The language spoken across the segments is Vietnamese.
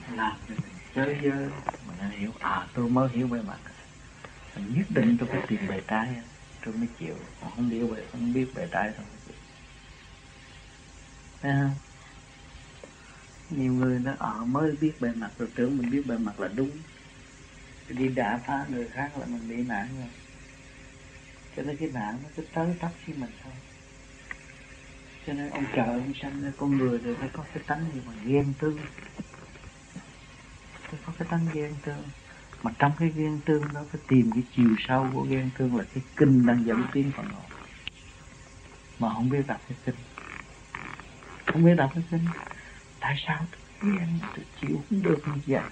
làm cho mình chơi dơ, mình hiểu tôi mới hiểu bề mặt, mình nhất định tôi phải tìm bề trái tôi mới chịu, còn không biết bề trái thôi. Thấy không? Nhiều người nó mới biết bề mặt rồi tưởng mình biết bề mặt là đúng, đi đả phá người khác là mình bị nạn rồi, cho nên cái nạn nó cứ tới tấp với mình thôi. Cho nên ông trời ông sanh ra con người rồi phải có cái tánh gì mà ghen tương, phải có cái tánh ghen tương, mà trong cái ghen tương đó phải tìm cái chiều sâu của ghen tương là cái kinh đang dẫn tiến phần hồn, mà không biết đọc cái kinh, không biết đọc cái kinh. Tại sao tôi ghen, tôi chịu không được như vậy?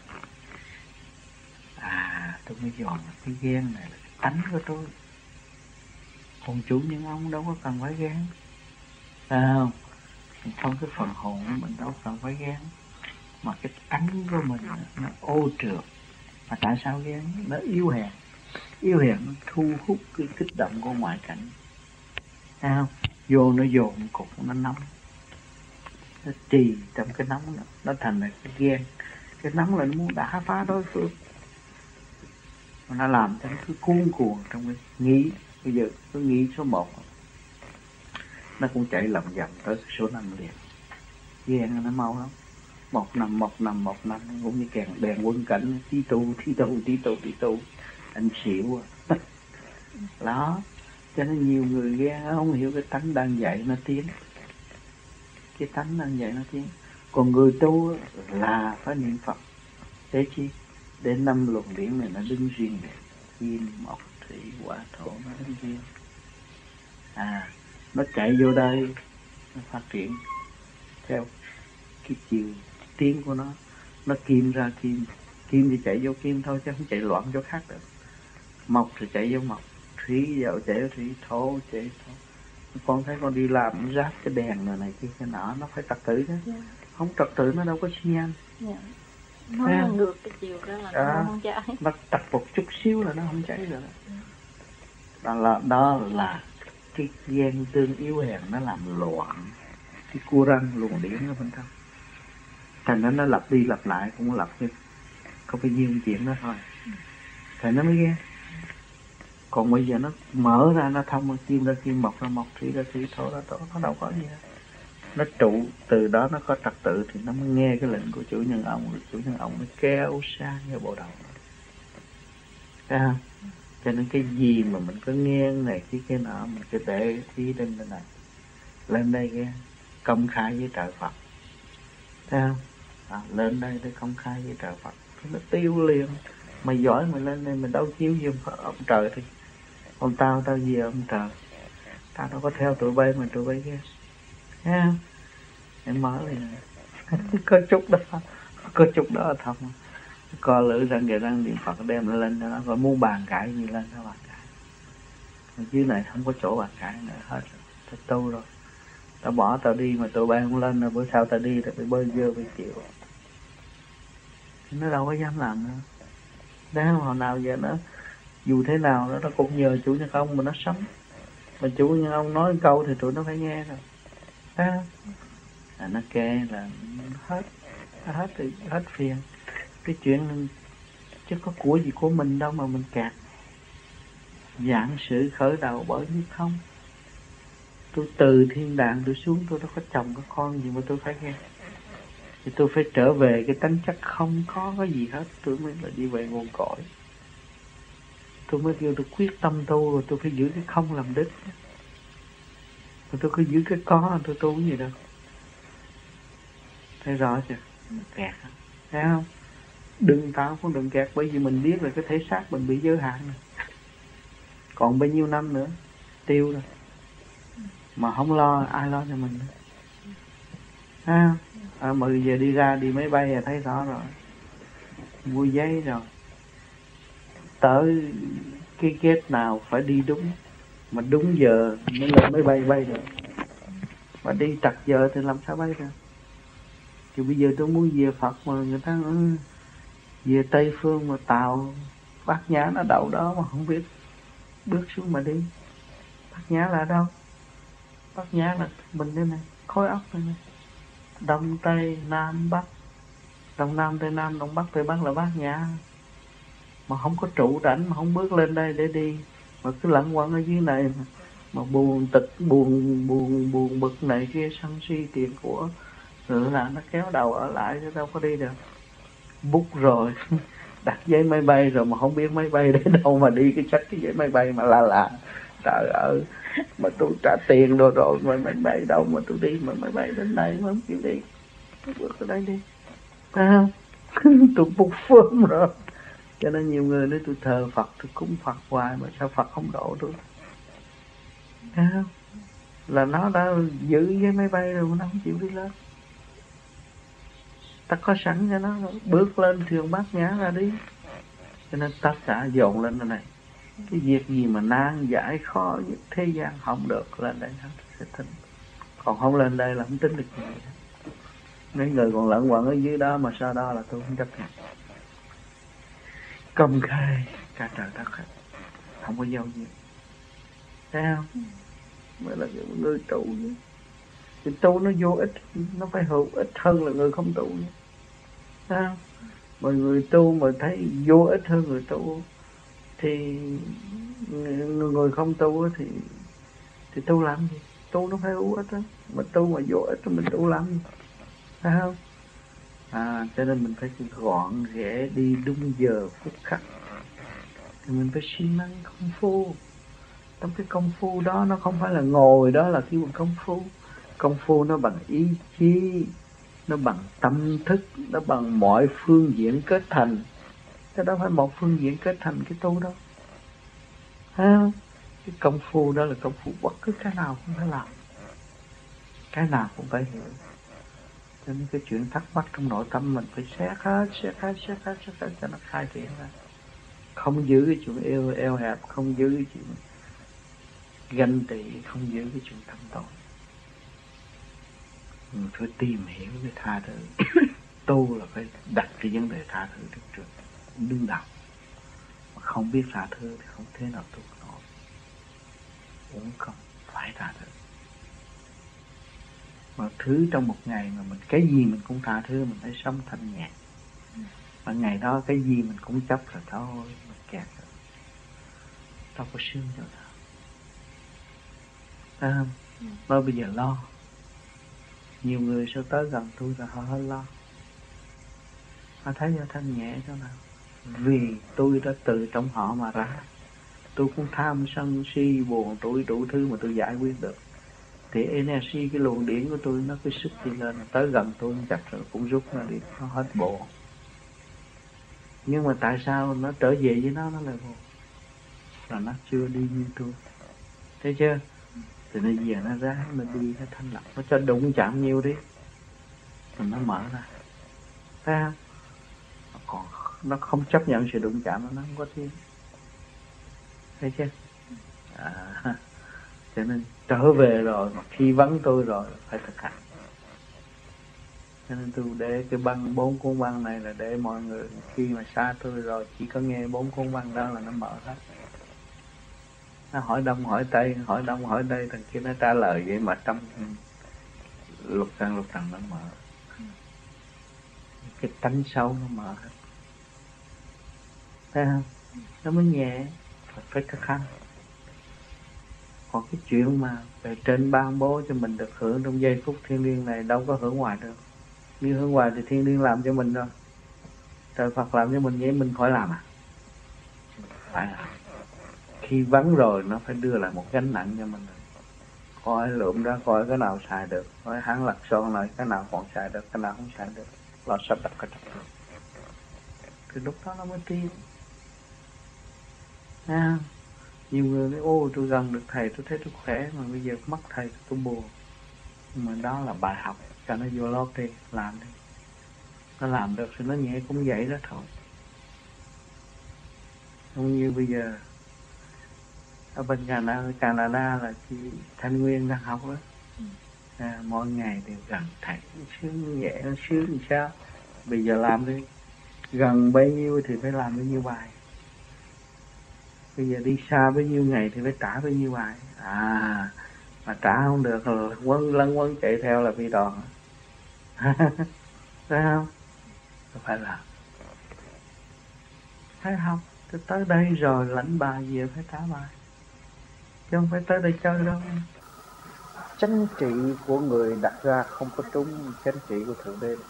Tôi mới dòm cái ghen này là cái tánh của tôi, còn chủ nhân ông đâu có cần phải ghen, phải không? Trong cái phần hồn của mình đâu cần phải ghen, mà cái tánh của mình nó ô trượt. Mà tại sao ghen? Nó yếu hèn, yếu hèn nó thu hút cái kích động của ngoại cảnh, thấy không? Vô nó dồn cục, nó nóng, nó trì trong cái nóng đó, nó thành là cái ghen. Cái nóng là nó muốn đả phá đối phương, nó làm cho nó cứ cuốn cuồng trong cái nghĩ. Bây giờ cứ nghĩ số 1 nó cũng chạy lòng vòng tới số 5 liền. Ghen nó mau lắm, một năm cũng như kèn đèn quân cảnh, tí tu anh xỉu đó. Cho nên nhiều người ghen không hiểu cái tánh đang dạy nó tiến, cái tánh đang dạy nó tiến. Còn người tu là phải niệm Phật để chi? Để 5 luồng điển này nó đứng riêng để kim mộc thủy hỏa thổ nó đứng riêng, nó chạy vô đây, nó phát triển theo cái chiều tiến của nó kim ra kim, kim thì chạy vô kim thôi chứ không chạy loạn chỗ khác được. Mộc thì chạy vô mộc, thủy vào chạy vô thủy, thổ chạy thổ. Con thấy con đi làm ráp cái đèn này kia cái nọ, nó phải trật tự chứ. Không trật tự nó đâu có xi nhan. Nó ngược cái chiều đó là nó không cháy. Nó trật một chút xíu là nó không cháy rồi đó. Đó là cái ghen tương yếu hèn nó làm loạn cái cua răng luồng điển ở bên trong. Thành ra nó lặp đi lặp lại cũng lặp đi, có bao nhiêu chuyện đó thôi, thành nó mới ghen. Còn bây giờ nó mở ra, nó thông kim ra kim, mộc ra mộc, thủy ra thủy, thổ ra thổ, nó đâu có gì hết. Nó trụ từ đó, nó có trật tự thì nó mới nghe cái lệnh của chủ nhân ông, rồi chủ nhân ông mới kéo sang cái bộ đầu. Thấy không? Cho nên cái gì mà mình có nghe này cái nọ, mình cứ để ý lên đây này, lên đây nghe công khai với trời Phật, thấy không? Lên đây để công khai với trời Phật, nó tiêu liền. Mày giỏi mày lên đây, mình đâu chiếu gì ông trời thì còn tao gì ông trời, tao đâu có theo tụi bay mà tụi bay ghét, thấy không? Em mở liền có chút đó thật mà. Co lưỡi răng kề răng niệm Phật đem nó lên cho nó, rồi muốn bàn cãi gì lên nó bàn cãi. Dưới này không có chỗ bàn cãi nữa hết, tao tu rồi, tao bỏ tao đi mà tụi bay không lên rồi bữa sau tao đi tao phải bơi dơ phải chịu. Nó đâu có dám làm nữa. Đấy, hồi nào giờ nó dù thế nào nó cũng nhờ chủ nhân ông mà nó sống, mà chủ nhân ông nói câu thì tụi nó phải nghe rồi. Nó kê là hết thì hết phiền. Cái chuyện chứ có của gì của mình đâu mà mình kẹt. Dạng sự khởi đầu bởi như không. Tôi từ thiên đàng tôi xuống, tôi đâu có chồng có con gì mà tôi phải nghe. Thì tôi phải trở về cái tánh chất không có cái gì hết, tôi mới là đi về nguồn cội. Tôi mới kêu tôi quyết tâm tu, rồi tôi phải giữ cái không làm đích. Rồi tôi cứ giữ cái có, tôi tu cái gì đâu. Thấy rõ chưa? Kẹt, thấy không? Tao cũng đừng kẹt, bởi vì mình biết là cái thể xác mình bị giới hạn rồi. Còn bao nhiêu năm nữa tiêu rồi, mà không lo, ai lo cho mình nữa. Mà giờ đi ra đi máy bay là thấy rõ rồi, mua giấy rồi, tới cái gate nào phải đi đúng, mà đúng giờ mới lên máy bay bay được, mà đi trật giờ thì làm sao bay được. Thì bây giờ tôi muốn về Phật mà người ta về Tây Phương mà tàu Bát Nhã nó đậu đó mà không biết bước xuống mà đi. Bát Nhã là đâu? Bát Nhã là mình đây này, khối óc này, Đông Tây Nam Bắc, Đông Nam Tây Nam, Đông Bắc Tây Bắc là Bát Nhã. Mà không có trụ đảnh, mà không bước lên đây để đi, mà cứ lẩn quẩn ở dưới này mà buồn tịch, buồn bực này kia, sân si tiền của, rồi là nó kéo đầu ở lại chứ đâu có đi được. Bút rồi đặt giấy máy bay rồi mà không biết máy bay đến đâu mà đi, cái sách cái giấy máy bay mà lạ, trời ơi, mà tôi trả tiền rồi mà máy bay đâu mà tôi đi, mà máy bay đến đây mà không chịu đi, tôi bước ở đây đi, phải không? Tôi bút phơm rồi. Cho nên nhiều người nói tôi thờ Phật, tôi cúng Phật hoài mà sao Phật không độ tôi, thấy không? Là nó đã giữ với máy bay rồi mà nó không chịu đi lên. Ta có sẵn cho nó, bước lên thuyền Bát Nhã ra đi. Cho nên tất cả dồn lên cái này. Cái việc gì mà nan giải khó nhất thế gian không được, lên đây nó sẽ tính. Còn không lên đây là không tính được gì. Mấy người còn lẫn quẩn ở dưới đó mà sau đó là tôi không chấp nhận. Công khai cả trời đất hết, không có dâu gì, thấy không? Mới là người tu chứ. Thì tu nó vô ích, nó phải hữu ích hơn là người không tu chứ, thấy không? Mọi người tu mà thấy vô ích hơn người tu thì người không tu thì tu làm gì? Tu nó phải hữu ích đó. Mà tu mà vô ích thì mình tu làm gì, thấy không? Cho nên mình phải gọn ghẽ, đi đúng giờ phút khắc. Thì mình phải siêng năng công phu. Trong cái công phu đó nó không phải là ngồi đó là kêu bằng công phu. Công phu nó bằng ý chí, nó bằng tâm thức, nó bằng mọi phương diện kết thành. Cái đó phải một phương diện kết thành cái tu đâu, ha? Cái công phu đó là công phu bất cứ cái nào cũng phải làm, cái nào cũng phải hiểu. Cho nên cái chuyện thắc mắc trong nội tâm mình phải xét hết cho nó khai triển ra. Không giữ cái chuyện eo hẹp, không giữ cái chuyện ganh tị, không giữ cái chuyện tâm tội. Mình phải tìm hiểu cái tha thứ. Tu là phải đặt cái vấn đề tha thứ trước đứng đầu. Mà không biết tha thứ thì không thể nào tu nổi. Cũng không phải tha thứ. Mà thứ trong một ngày mà mình cái gì mình cũng tha thứ, mình phải sống thanh nhẹ. Mà ngày đó cái gì mình cũng chấp rồi thôi, mình kẹt rồi. Đâu có sướng cho đâu. Phải không? Nói bây giờ lo. Nhiều người sao tới gần tôi rồi họ hơi lo. Họ thấy cho thanh nhẹ chỗ nào. Vì tôi đã từ trong họ mà ra. Tôi cũng tham sân si buồn tuổi đủ thứ mà tôi giải quyết được. Thì energy, cái luồng điển của tôi nó cứ sức đi lên, tới gần tôi chặt rồi cũng rút nó đi, nó hết bộ. Nhưng mà tại sao nó trở về với nó lại buồn? Là nó chưa đi như tôi, thấy chưa? Thì nó về nó ráng, nó đi, nó thanh lọc, nó cho đụng chạm nhiều đi, rồi nó mở ra, thấy không? Còn nó không chấp nhận sự đụng chạm, nó không có thiên, thấy chưa? Cho nên trở về rồi mà khi vắng tôi rồi phải thực hành. Cho nên tôi để cái băng 4 cuốn băng này là để mọi người khi mà xa tôi rồi chỉ có nghe 4 cuốn băng đó là nó mở hết. Nó hỏi đông hỏi tây, hỏi đông hỏi tây, thằng kia nó trả lời vậy mà trong lục trần nó mở. Cái tánh sâu nó mở hết, thấy không? Nó mới nhẹ, phải thực hành. Còn cái chuyện mà về trên ban bố cho mình được hưởng trong giây phút thiêng liêng này đâu có hưởng ngoài được. Nếu hưởng ngoài thì thiên liêng làm cho mình rồi, trời Phật làm cho mình vậy mình khỏi làm à? Phải làm. Khi vắng rồi nó phải đưa lại một gánh nặng cho mình. Coi lượm ra coi cái nào xài được, coi hắn lật son lại cái nào còn xài được, cái nào không xài được, lo sắp đặt cái trật tự. Thì lúc đó nó mới tiên. Nhiều người nói ô tôi gần được thầy, tôi thấy tôi khỏe, mà bây giờ mất thầy tôi buồn. Nhưng mà đó là bài học, cho nó vô lót đi, làm đi. Nó làm được thì nó nhẹ cũng vậy đó thôi. Không như bây giờ ở bên Canada là chị Thanh Nguyên đang học đó. Mỗi ngày đều gần thầy, sướng nhẹ, nó sướng làm sao. Bây giờ làm đi, gần bấy nhiêu thì phải làm bấy nhiêu bài. Bây giờ đi xa bấy nhiêu ngày thì phải trả bấy nhiêu bài. Mà trả không được là lân quấn chạy theo là bị đòn. Phải không? tôi phải làm. Phải học, tôi tới đây rồi lãnh bài về phải trả bài, chứ không phải tới đây chơi đâu. Chánh trị của người đặt ra không có trúng chánh trị của Thượng Đế.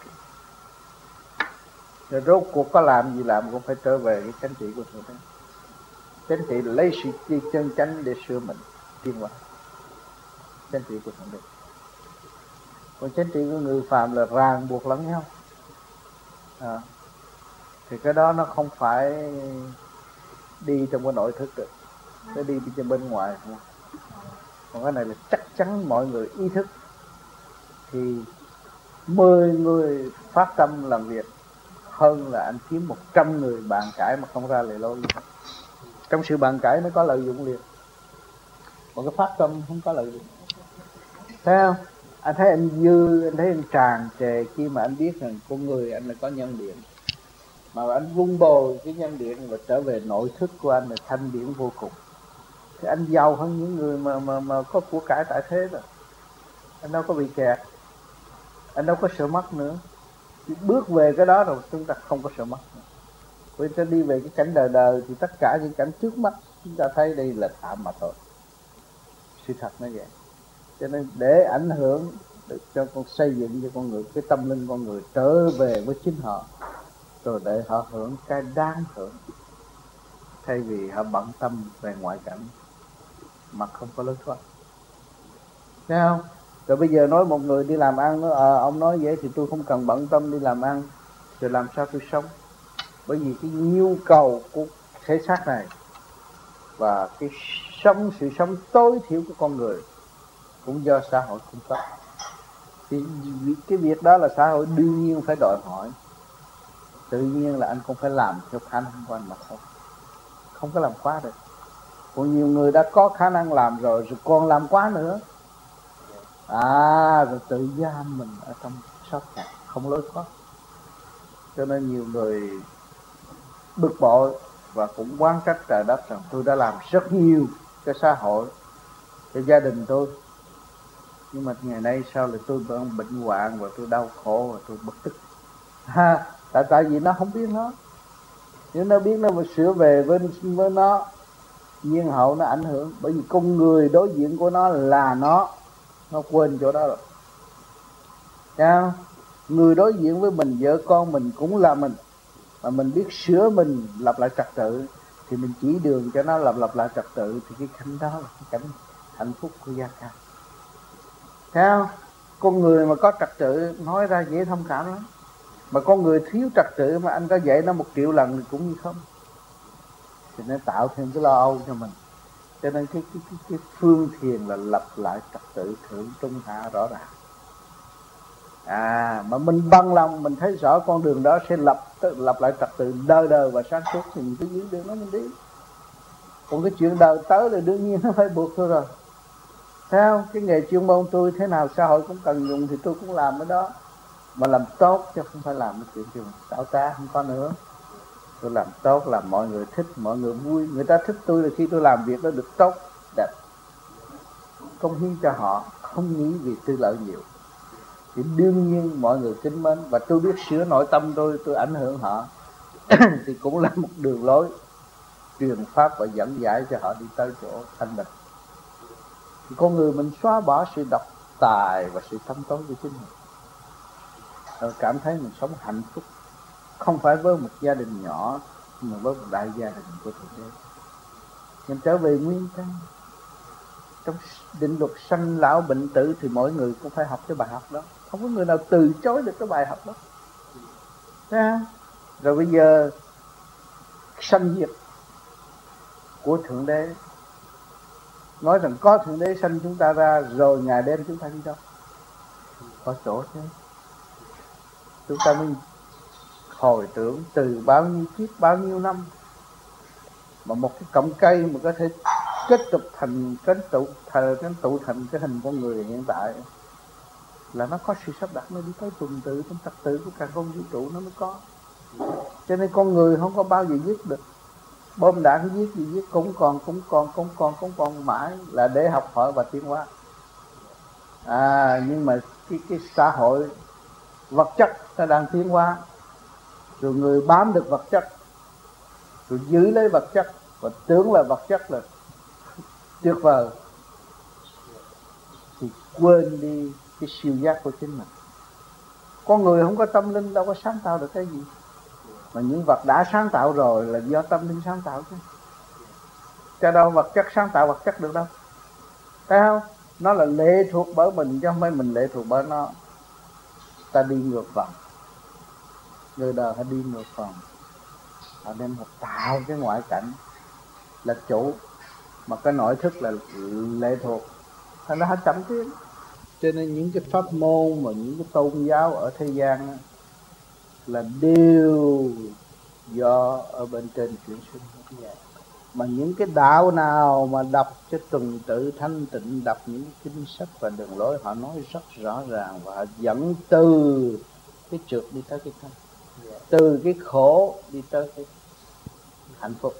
Rồi rốt cuộc có làm gì làm cũng phải trở về cái chánh trị của Thượng Đế. Chánh trị là lấy sự chân chánh để sửa mình, tiến hóa. Chánh trị của Thượng Đế. Còn chánh trị của người phàm là ràng buộc lẫn nhau. Thì cái đó nó không phải đi trong cái nội thức được, nó đi trên bên ngoài. Còn cái này là chắc chắn mọi người ý thức thì 10 người phát tâm làm việc hơn là anh kiếm 100 người bàn cãi mà không ra lời lối. Trong sự bàn cãi mới có lợi dụng liền, còn cái phát tâm không có lợi dụng. Thấy không? Anh thấy anh Dư, anh thấy anh tràn trề khi mà anh biết rằng con người anh là có nhân điện, mà anh vun bồi cái nhân điện và trở về nội thức của anh là thanh điển vô cùng, thì anh giàu hơn những người mà có của cải tại thế rồi. Anh đâu có bị kẹt, anh đâu có sợ mất nữa. Bước về cái đó rồi chúng ta không có sợ mất nữa. Vì ta đi về cái cảnh đời đời thì tất cả những cảnh trước mắt chúng ta thấy đây là tạm mà thôi. Sự thật nó vậy. Cho nên để ảnh hưởng cho con xây dựng cho con người, cái tâm linh con người trở về với chính họ, rồi để họ hưởng cái đáng hưởng, thay vì họ bận tâm về ngoại cảnh mà không có lối thoát. Thấy không? Rồi bây giờ nói một người đi làm ăn, ông nói vậy thì tôi không cần bận tâm đi làm ăn, rồi làm sao tôi sống? Bởi vì cái nhu cầu của thể xác này và cái sự sống tối thiểu của con người cũng do xã hội cung cấp. Thì cái việc đó là xã hội đương nhiên phải đòi hỏi. Tự nhiên là anh không phải làm theo khả năng của anh mà thôi, không có làm quá được. Còn nhiều người đã có khả năng làm rồi còn làm quá nữa, rồi tự giam mình ở trong sót kẹt, không lối thoát. Cho nên nhiều người bực bội và cũng oán trách trời đất rằng tôi đã làm rất nhiều cho xã hội, cho gia đình tôi, nhưng mà ngày nay sao là tôi vẫn bệnh hoạn và tôi đau khổ và tôi bực tức. Tại vì nó không biết nó. Nếu nó biết nó mà sửa về với nó, nhiên hậu nó ảnh hưởng. Bởi vì con người đối diện của nó là nó quên chỗ đó rồi. Sao? Người đối diện với mình, vợ con mình cũng là mình, mà mình biết sửa mình, lập lại trật tự, thì mình chỉ đường cho nó lập lại trật tự, thì cái cảnh đó là cái cảnh hạnh phúc của gia can. Sao? Con người mà có trật tự nói ra dễ thông cảm lắm, mà con người thiếu trật tự mà anh có dạy nó 1 triệu lần thì cũng như không. Thì nó tạo thêm cái lo âu cho mình. Cho nên cái phương thiền là lập lại trật tự thượng trung hạ rõ ràng. Mà mình bằng lòng mình thấy rõ con đường đó sẽ lập lại trật tự đời đời và sáng suốt, thì mình cứ giữ đường đó mình đi. Còn cái chuyện đời tới là đương nhiên nó phải buộc thôi rồi. Theo cái nghề chuyên môn tôi thế nào xã hội cũng cần dùng thì tôi cũng làm cái đó, mà làm tốt chứ không phải làm cái chuyện xảo trá, không có nữa. Tôi làm tốt, làm mọi người thích, mọi người vui. Người ta thích tôi là khi tôi làm việc đó được tốt, đẹp, công hiến cho họ, không nghĩ vì tư lợi nhiều, thì đương nhiên mọi người kính mến. Và tôi biết sửa nội tâm tôi ảnh hưởng họ thì cũng là một đường lối truyền pháp và dẫn giải cho họ đi tới chỗ thanh bình. Thì con người mình xóa bỏ sự độc tài và sự tâm tối của chính mình, rồi cảm thấy mình sống hạnh phúc, không phải với một gia đình nhỏ mà với một đại gia đình của Thượng Đế. Mình trở về nguyên căn. Trong định luật sanh lão bệnh tử thì mỗi người cũng phải học cái bài học đó, không có người nào từ chối được cái bài học đó. Rồi bây giờ sanh diệt của Thượng Đế, nói rằng có Thượng Đế sanh chúng ta ra, rồi Ngài đem chúng ta đi đâu? Có chỗ thế. Chúng ta mới hồi tưởng từ bao nhiêu kiếp, bao nhiêu năm, mà một cái cọng cây mà có thể kết tục thành tụ thành cái hình con người hiện tại, là nó có sự sắp đặt, nó đi tới tuần tự trong trật tự của cả con vũ trụ nó mới có. Cho nên con người không có bao giờ giết được. Bom đạn giết gì giết cũng còn mãi, là để học hỏi và tiến hóa. Nhưng mà cái xã hội vật chất nó đang tiến hóa, rồi người bám được vật chất, rồi giữ lấy vật chất và tưởng là vật chất là tuyệt vời, thì quên đi cái siêu giác của chính mình. Con người không có tâm linh đâu có sáng tạo được cái gì, mà những vật đã sáng tạo rồi là do tâm linh sáng tạo chứ. Cho đâu vật chất sáng tạo vật chất được đâu, thấy không? Nó là lệ thuộc bởi mình chứ không phải mình lệ thuộc bởi nó. Ta đi ngược vòng, người đời họ đi ngược vòng, họ đem họ tạo cái ngoại cảnh là chủ, mà cái nội thức là lệ thuộc, thành ra họ chậm tiến. Cho nên những cái pháp môn và những cái tôn giáo ở thế gian đó, là đều do ở bên trên chuyển sinh. Mà những cái đạo nào mà đọc cho tuần tự thanh tịnh, đọc những kinh sách và đường lối, họ nói rất rõ ràng và họ dẫn từ cái trượt đi tới cái thanh, từ cái khổ đi tới cái hạnh phúc.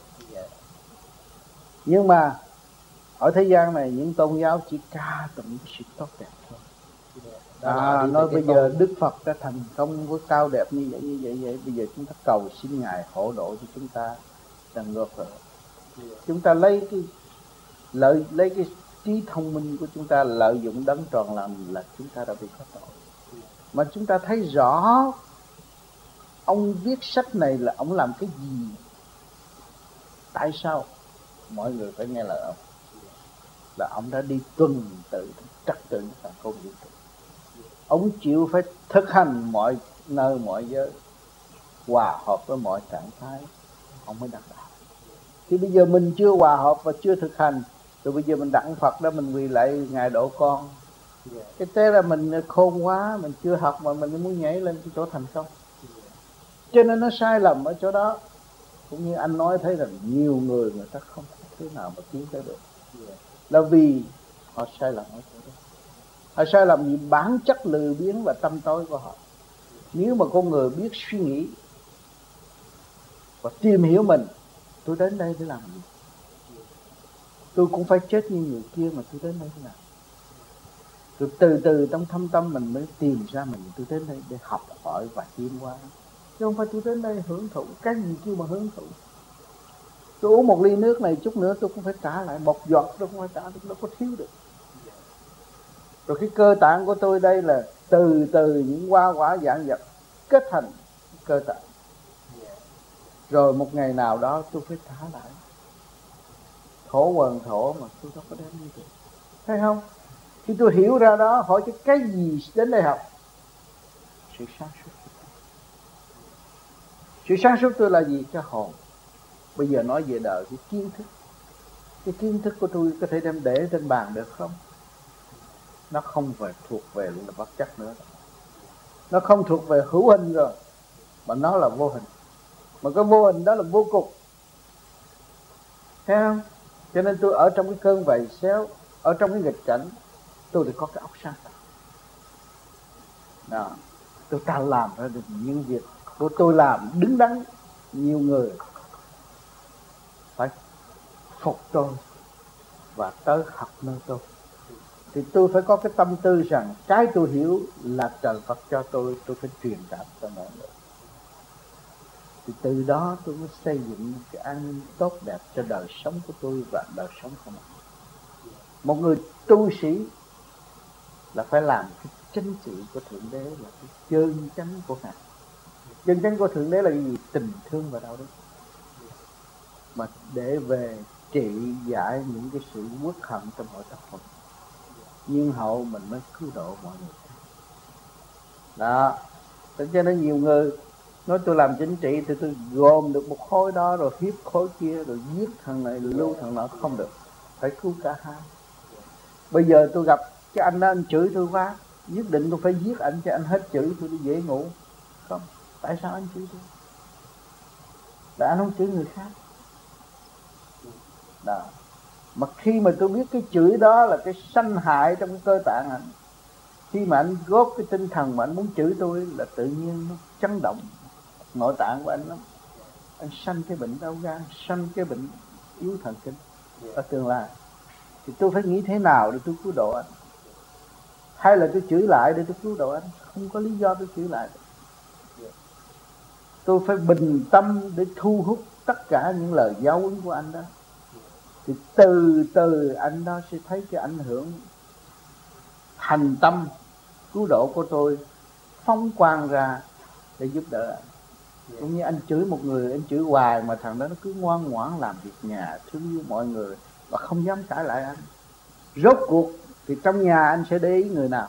Nhưng mà ở thế gian này những tôn giáo chỉ ca tụng cái sự tốt đẹp thôi. Nói bây giờ Đức Phật đã thành công với cao đẹp như vậy, bây giờ chúng ta cầu xin Ngài hộ độ cho chúng ta. Đừng ngược lại. Chúng ta lấy cái trí thông minh của chúng ta lợi dụng đấng tròn lành là chúng ta đã bị có tội. Mà chúng ta thấy rõ ông viết sách này là ông làm cái gì, tại sao mọi người phải nghe lời ông, là ông đã đi tuần tự trật tự cả công việc. Ông chịu phải thực hành mọi nơi mọi giới, hòa hợp với mọi trạng thái, ông mới đạt đạo. Thì bây giờ mình chưa hòa hợp và chưa thực hành, rồi bây giờ mình đặng Phật đó mình quỳ lại Ngài độ con. Cái thế là mình khôn quá, mình chưa học mà mình muốn nhảy lên cái chỗ thành công. Cho nên nó sai lầm ở chỗ đó. Cũng như anh nói thấy là nhiều người ta không thế nào mà tiến tới được, là vì họ sai lầm ở chỗ đó. Họ sai lầm vì bản chất lười biếng và tâm tối của họ. Nếu mà con người biết suy nghĩ và tìm hiểu mình, tôi đến đây để làm gì? Tôi cũng phải chết như người kia mà tôi đến đây để làm. Rồi từ từ trong thâm tâm mình mới tìm ra mình, tôi đến đây để học hỏi và tiến hóa. Chứ không phải tôi đến đây hưởng thụ. Cái gì kêu mà hưởng thụ? Tôi uống một ly nước này chút nữa tôi cũng phải trả lại, một giọt tôi cũng phải trả, tôi đâu có thiếu được. Rồi cái cơ tạng của tôi đây là từ từ những hoa quả dạng vật kết thành cơ tạng. Rồi một ngày nào đó tôi phải trả lại. Thổ quần thổ mà tôi đâu có đem đi được. Thấy không? Khi tôi hiểu ra đó, hỏi cái gì đến đây học? Sự sáng suốt. Sự sáng suốt tôi là gì? Cái hồn. Bây giờ nói về đời, cái kiến thức. Cái kiến thức của tôi có thể đem để trên bàn được không? Nó không phải thuộc về là vật chất nữa. Nó không thuộc về hữu hình rồi, mà nó là vô hình. Mà cái vô hình đó là vô cùng. Thấy không? Cho nên tôi ở trong cái cơn vầy xéo, ở trong cái nghịch cảnh, tôi được có cái óc sáng tạo. Đó. Tôi ta làm ra được những việc của tôi làm đứng đắn. Nhiều người phải phục tôi và tới học nơi tôi. Thì tôi phải có cái tâm tư rằng cái tôi hiểu là trời Phật cho tôi phải truyền cảm cho mọi người. Thì từ đó tôi mới xây dựng cái an ninh tốt đẹp cho đời sống của tôi và đời sống của mọi người. Một người tu sĩ là phải làm cái chính trị của Thượng Đế, là cái chân chánh của Ngài. Chân chánh của Thượng Đế là cái gì? Tình thương và đạo đức. Mà để về trị giải những cái sự uất hận trong mọi tập hợp, nhưng hậu mình mới cứu độ mọi người. Đó. Cho nên nhiều người nói tôi làm chính trị thì tôi gồm được một khối đó rồi hiếp khối kia, rồi giết thằng này rồi lưu thằng nọ, không được. Phải cứu cả hai. Bây giờ tôi gặp cái anh đó, anh chửi tôi quá, nhất định tôi phải giết anh cho anh hết chửi tôi đi dễ ngủ. Không, tại sao anh chửi tôi? Tại anh không chửi người khác. Đó. Mà khi mà tôi biết cái chửi đó là cái sanh hại trong cái cơ tạng anh, khi mà anh góp cái tinh thần mà anh muốn chửi tôi là tự nhiên nó chấn động nội tạng của anh lắm. Anh sanh cái bệnh đau gan, sanh cái bệnh yếu thần kinh ở tương lai. Thì tôi phải nghĩ thế nào để tôi cứu độ anh? Hay là tôi chửi lại để tôi cứu độ anh? Không có lý do tôi chửi lại. tôi phải bình tâm để thu hút tất cả những lời giáo huấn của anh đó. Thì từ từ anh đó sẽ thấy cái ảnh hưởng thành tâm cứu độ của tôi phóng quang ra để giúp đỡ anh. Cũng như anh chửi một người, anh chửi hoài mà thằng đó nó cứ ngoan ngoãn làm việc nhà, thương yêu mọi người và không dám cãi lại anh. Rốt cuộc thì trong nhà anh sẽ để ý người nào?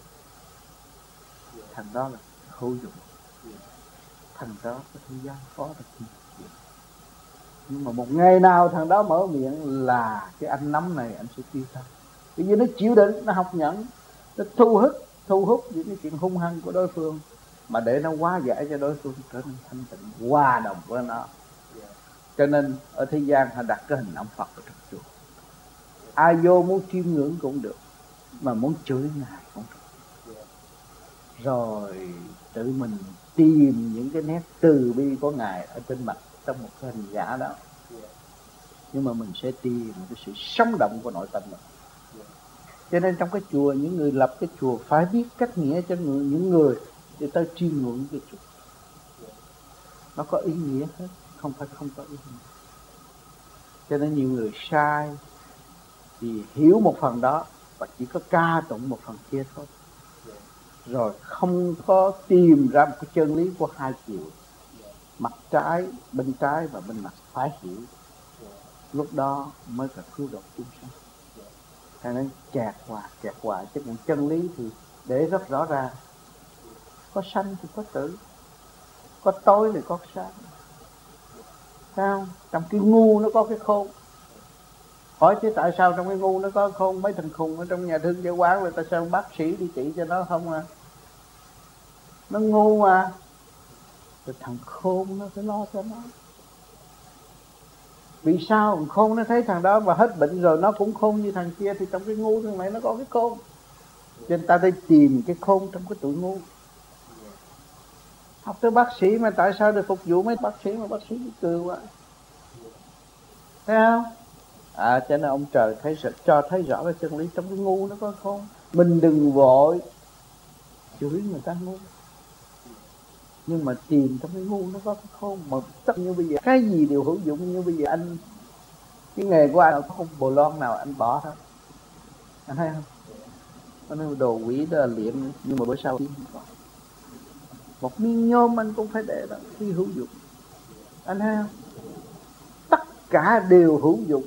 Thằng đó là hữu dụng. Thằng đó có thể giao phó được nhiều chuyện. Nhưng mà một ngày nào thằng đó mở miệng là cái anh nắm này anh sẽ tiêu tan. Bởi vì nó chịu đựng, nó học nhẫn, nó thu hút những cái chuyện hung hăng của đối phương, mà để nó hóa giải cho đối phương trở nên thanh tịnh, hòa đồng với nó. Cho nên ở thế gian họ đặt cái hình ông Phật ở trong chùa. Ai vô muốn chiêm ngưỡng cũng được, mà muốn chửi Ngài cũng được. Rồi tự mình tìm những cái nét từ bi của Ngài ở trên mặt trong một cái hình giả đó. Nhưng mà mình sẽ tìm cái sự sống động của nội tâm mình. Cho nên trong cái chùa, những người lập cái chùa phải biết cách nghĩa cho những người để tới chiêm ngưỡng cái chùa. Nó có ý nghĩa hết, không phải không có ý nghĩa. Cho nên nhiều người sai thì hiểu một phần đó và chỉ có ca tụng một phần kia thôi. Rồi không có tìm ra một cái chân lý của hai chiều, mặt trái, bên trái và bên mặt phải hiểu. Lúc đó mới là cứu độ chúng sanh. Cho nên kẹt hoài chứ những chân lý thì để rất rõ ràng. Có sanh thì có tử, có tối thì có sáng. Sao? Trong cái ngu nó có cái khôn. Hỏi chứ tại sao trong cái ngu nó có khôn? Mấy thằng khùng ở trong nhà thương chợ quán là tại sao bác sĩ đi trị cho nó không à? Nó ngu mà. Rồi thằng khôn nó phải lo cho nó. Vì sao? Thằng khôn nó thấy thằng đó mà hết bệnh rồi nó cũng khôn như thằng kia, thì trong cái ngu thằng này nó có cái khôn. Cho nên ta phải tìm cái khôn trong cái tụi ngu. Học tới bác sĩ mà tại sao được phục vụ mấy bác sĩ mà bác sĩ cười quá. Thấy không? Cho nên ông trời cho thấy rõ cái chân lý trong cái ngu nó có khôn. Mình đừng vội chửi người ta ngu, nhưng mà tìm trong cái ngu nó có cái khôn. Mà tất như bây giờ cái gì đều hữu dụng. Như bây giờ anh, cái nghề của anh không bồ lon nào anh bỏ hết. Anh thấy không? Anh nói đồ quỷ đó là liệm, nhưng mà bữa sau một miếng nhôm anh cũng phải để đó khi hữu dụng. Anh thấy không? Tất cả đều hữu dụng,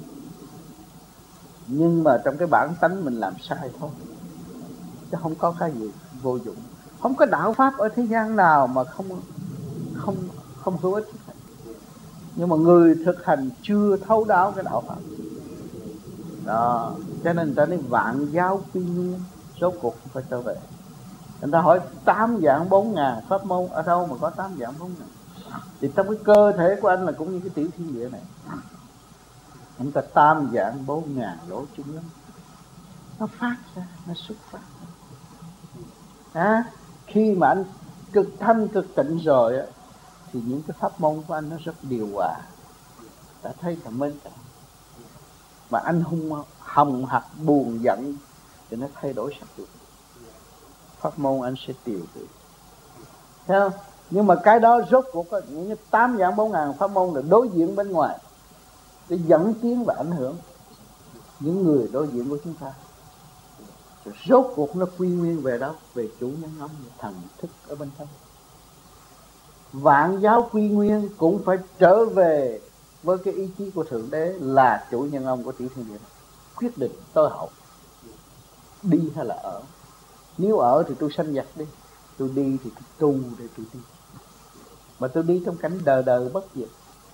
nhưng mà trong cái bản tánh mình làm sai thôi, chứ không có cái gì vô dụng. Không có đạo pháp ở thế gian nào mà không hữu ích. Nhưng mà người thực hành chưa thấu đáo cái đạo pháp đó, cho nên ta nói vạn giáo quy nguyên, rốt cuộc phải trở về. Người ta hỏi 8 vạn 4 ngàn pháp môn ở đâu mà có 8 vạn 4 ngàn? Thì trong cái cơ thể của anh là cũng như cái tiểu thiên địa này, chúng ta 8 vạn 4 ngàn lỗ chung lắm. Nó phát ra, nó xuất phát ra. Khi mà anh cực thanh cực tịnh rồi á, thì những cái pháp môn của anh nó rất điều hòa. Ta thấy là mến cả. Mà anh hồng hặc buồn giận thì nó thay đổi sắc được. Pháp môn anh sẽ tiêu được. Thấy không? Nhưng mà cái đó rốt cuộc có những 8 vạn 4 ngàn pháp môn là đối diện bên ngoài để dẫn tiến và ảnh hưởng những người đối diện của chúng ta. Rồi rốt cuộc nó quy nguyên về đâu? Về chủ nhân ông, thần thức ở bên trong. Vạn giáo quy nguyên cũng phải trở về với cái ý chí của Thượng Đế là chủ nhân ông của tiểu thiên địa. Quyết định tối hậu đi hay là ở. Nếu ở thì tôi sanh giặc đi, tôi đi thì tôi tu để tôi đi. Mà tôi đi trong cảnh đời đời bất diệt,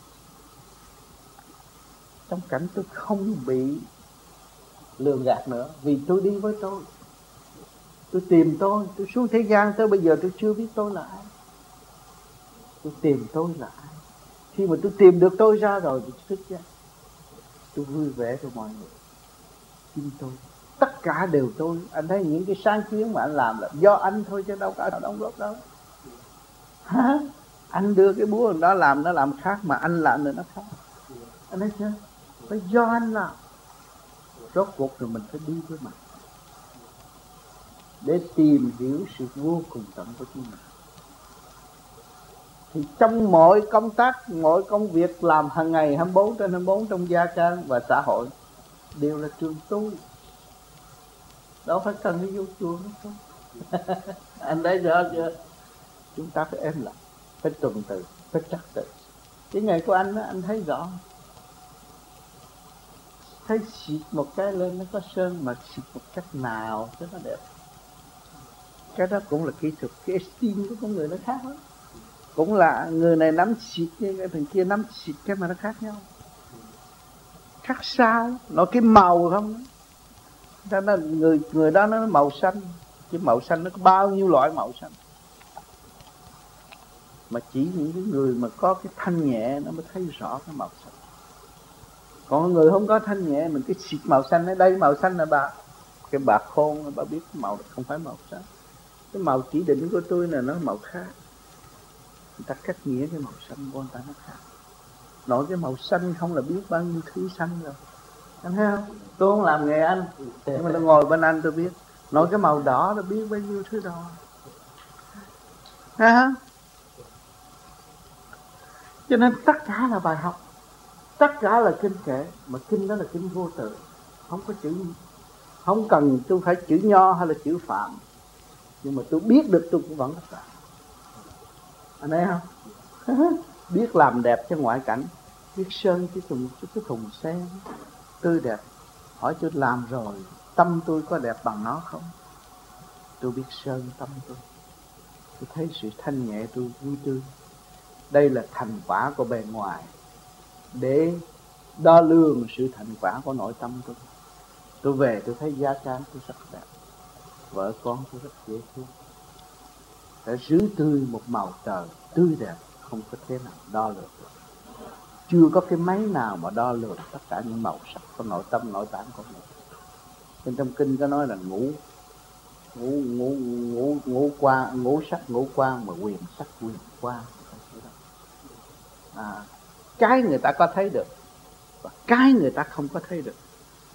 trong cảnh tôi không bị lường gạt nữa. Vì tôi đi với tôi tìm tôi xuống thế gian tới bây giờ tôi chưa biết tôi là ai. Tôi tìm tôi là ai. Khi mà tôi tìm được tôi ra rồi thì thức ra, tôi vui vẻ với mọi người. Chính tôi, tất cả đều tôi. Anh thấy những cái sáng kiến mà anh làm là do anh thôi chứ đâu có ai đóng góp đâu. Hả? Anh đưa cái búa đó làm nó làm khác, mà anh làm nữa nó khác. Anh thấy chưa? Phải do anh làm. Rốt cuộc rồi mình phải đi với mặt để tìm hiểu sự vô cùng tận của chính mình. Thì trong mọi công tác, mọi công việc làm hàng ngày 24/24 trong gia can và xã hội đều là trường tu. Đâu phải cần đi vô chùa nữa không? Anh thấy rõ chưa? Chúng ta phải êm lặng, phải tuần tự, phải trật tự. Cái ngày của anh đó, anh thấy rõ. Thấy xịt một cái lên nó có sơn, mà xịt một cách nào cho nó đẹp. Cái đó cũng là kỹ thuật. Cái esteem của con người nó khác lắm. Cũng là người này nắm xịt như cái thằng kia nắm xịt, cái mà nó khác nhau. Khác xa lắm. Nó cái màu không đó. Nó, người đó nó màu xanh. Cái màu xanh nó có bao nhiêu loại màu xanh. Mà chỉ những cái người mà có cái thanh nhẹ nó mới thấy rõ cái màu xanh. Còn người không có thanh nhẹ, mình cái xịt màu xanh ở đây, màu xanh là bà, cái bà khôn, bà biết cái màu không phải màu xanh. Cái màu chỉ định của tôi là nó màu khác. Người ta cách nghĩa cái màu xanh của người ta nó khác. Nói cái màu xanh không là biết bao nhiêu thứ xanh rồi. Anh thấy không? Tôi không làm nghề anh, nhưng mà tôi ngồi bên anh tôi biết. Nói cái màu đỏ tôi biết bao nhiêu thứ đỏ. Thấy không? Cho nên tất cả là bài học, tất cả là kinh kệ. Mà kinh đó là kinh vô tự, không có chữ, không cần tôi phải chữ nho hay là chữ phạm. Nhưng mà tôi biết được tôi cũng vẫn làm. Anh thấy không? Biết làm đẹp cho ngoại cảnh. Biết sơn cái thùng sen tươi đẹp. Hỏi tôi làm rồi, tâm tôi có đẹp bằng nó không? Tôi biết sơn tâm tôi. Tôi thấy sự thanh nhẹ tôi vui tươi. Đây là thành quả của bề ngoài, để đo lường sự thành quả của nội tâm tôi. Tôi về tôi thấy gia can tôi rất đẹp, vợ con tôi rất dễ thương. Đã giữ tươi một màu trời tươi đẹp, không có thế nào đo lường được. Chưa có cái máy nào mà đo lường tất cả những màu sắc của nội tâm, nội tạng của mình. Trên trong kinh có nói là ngũ sắc ngũ quan, mà quyền sắc quyền quan. Cái người ta có thấy được và cái người ta không có thấy được.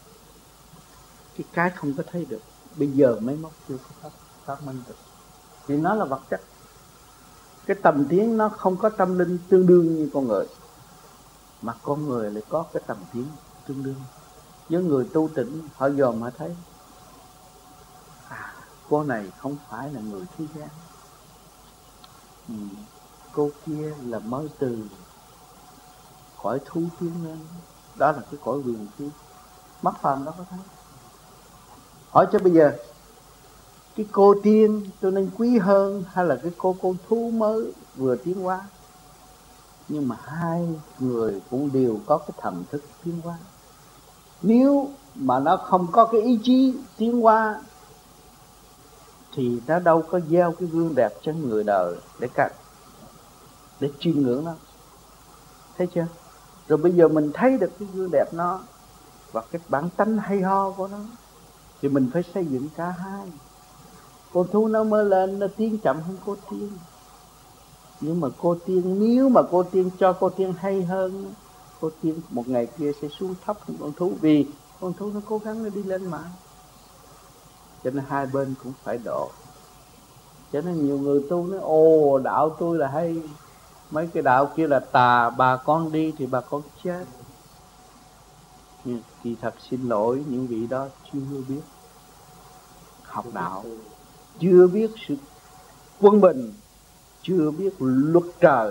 Cái không có thấy được bây giờ máy móc chưa có phát minh được, thì nó là vật chất. Cái tầm tiến nó không có tâm linh tương đương như con người, mà con người lại có cái tầm tiến tương đương. Với người tu tịnh họ dòm họ thấy cô này không phải là người thế gian, cô kia là mới từ cõi thú tiến lên, đó là cái cõi huyền thiên. Mắt phàm đó có thấy. Hỏi cho bây giờ cái cô tiên tôi nên quý hơn hay là cái cô thú mới vừa tiến hóa? Nhưng mà hai người cũng đều có cái thần thức tiến hóa. Nếu mà nó không có cái ý chí tiến hóa thì nó đâu có gieo cái gương đẹp cho người đời để chiêm ngưỡng nó. Thấy chưa? Rồi bây giờ mình thấy được cái gương đẹp nó và cái bản tánh hay ho của nó, thì mình phải xây dựng cả hai. Con thú nó mới lên, nó tiến chậm hơn cô tiên. Nhưng mà cô tiên, nếu mà cô tiên cho cô tiên hay hơn, cô tiên một ngày kia sẽ xuống thấp hơn con thú. Vì con thú nó cố gắng nó đi lên mà. Cho nên hai bên cũng phải độ. Cho nên nhiều người tu nói ồ đạo tôi là hay, mấy cái đạo kia là tà, bà con đi thì bà con chết. Nhưng thì thật xin lỗi, những vị đó chưa biết học đạo, chưa biết sự quân bình, chưa biết luật trời.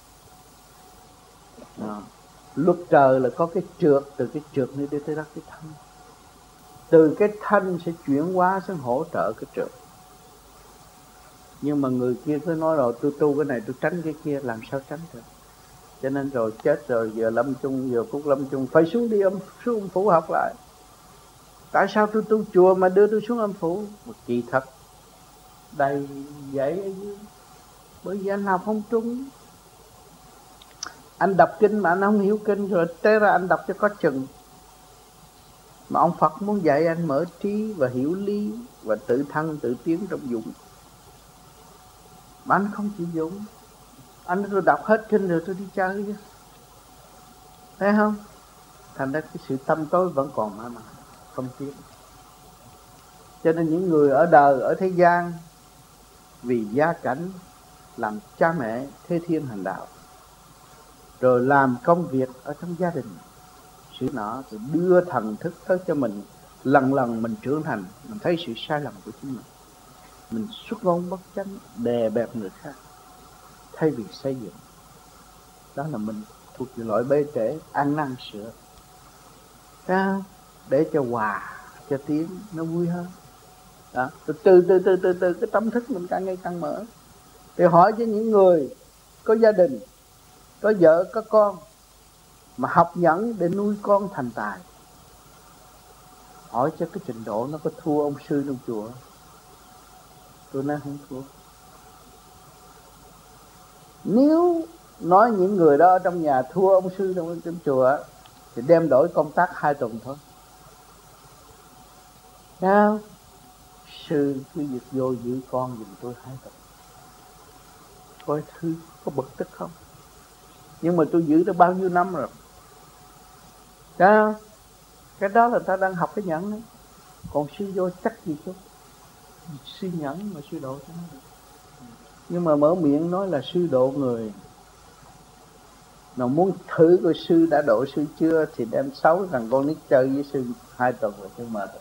Luật trời là có cái trượt, từ cái trượt này đi tới đó cái thanh, từ cái thanh sẽ chuyển hóa sang hỗ trợ cái trượt. Nhưng mà người kia cứ nói rồi tôi tu cái này tôi tránh cái kia, làm sao tránh được? Cho nên rồi chết rồi, giờ lâm chung, giờ phút lâm chung phải xuống đi xuống âm phủ học lại. Tại sao tôi tu chùa mà đưa tôi xuống âm phủ? Một kỳ thật đầy dạy ở dưới. Bởi vì anh học không trúng. Anh đọc kinh mà anh không hiểu kinh, rồi té ra anh đọc cho có chừng. Mà ông Phật muốn dạy anh mở trí và hiểu lý và tự thân tự tiến trong dụng. Mà anh không chịu dụng. Anh tôi đọc hết kinh rồi tôi đi chơi chứ. Thấy không? Thành ra cái sự tâm tối vẫn còn mà không tiến. Cho nên những người ở đời, ở thế gian, vì gia cảnh, làm cha mẹ thế thiên hành đạo, rồi làm công việc ở trong gia đình sự nọ, rồi đưa thần thức tới cho mình. Lần lần mình trưởng thành, mình thấy sự sai lầm của chính mình xuất ngôn bất chánh, đè bẹp người khác thay vì xây dựng. Đó là mình thuộc về loại bê trễ, ăn năn sửa để cho hòa, cho tiếng nó vui hơn. Đó, từ cái tâm thức mình càng ngày càng mở. Thì hỏi cho những người có gia đình, có vợ, có con, mà học nhẫn để nuôi con thành tài, hỏi cho cái trình độ nó có thua ông sư trong chùa? Tôi nói không thua. Nếu nói những người đó trong nhà thua ông sư trong chùa thì đem đổi công tác 2 tuần thôi. Sao? Sư cứ việc vô giữ con giùm tôi 2 tuần. Coi thư có bực tức không? Nhưng mà tôi giữ được bao nhiêu năm rồi. Sao? Cái đó là ta đang học cái nhẫn đấy. Còn sư vô chắc gì chứ. Sư nhẫn mà sư độ cho nó được. Nhưng mà mở miệng nói là sư độ người. Nào muốn thử coi sư đã độ sư chưa thì đem 6 thằng con nít chơi với sư 2 tuần rồi chứ mà.